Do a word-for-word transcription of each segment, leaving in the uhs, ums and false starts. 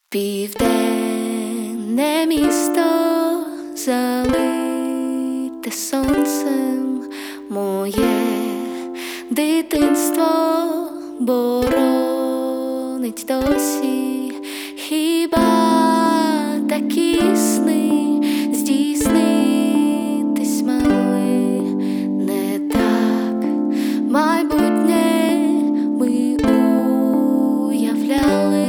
Південне місто залите сонцем, моє дитинство боронить досі. Хіба такі сни здійснитись мали? Не так майбутнє ми уявляли.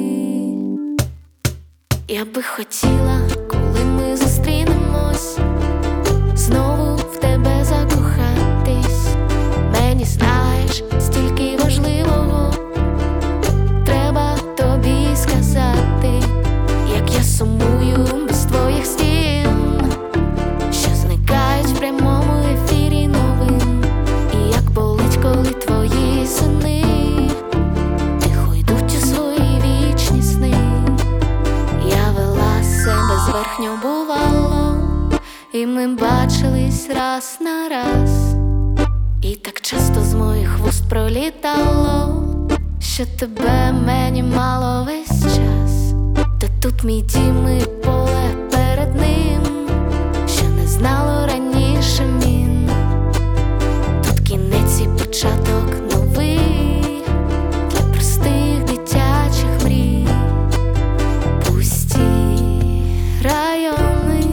Я би хотіла, коли ми зустрінемось, знову в тебе закохатись. Мені, знаєш, стільки важливого треба тобі сказати, як я сумую без твоїх стін, що зникають в прямому ефірі новин, і як болить, коли твої сини тихо йдуть у свої вічні сни. Я вела себе зверхньо, бувало, і ми бачились раз на раз, і так часто з моїх вуст пролітало, що тебе мені мало весь час. Та тут мій дім і поле перед ним, що не знало раніше мін. Тут кінець і початок новий для простих дитячих мрій. Пусті райони,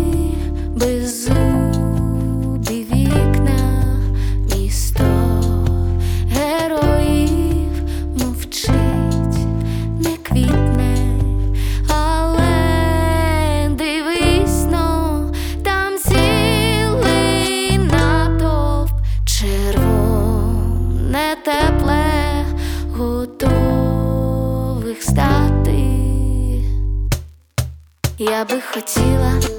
беззубі вікна, місто героїв мовчить, не квітне. Але дивись но, там цілий натовп, червоне, тепле, готових стати. Я би хотіла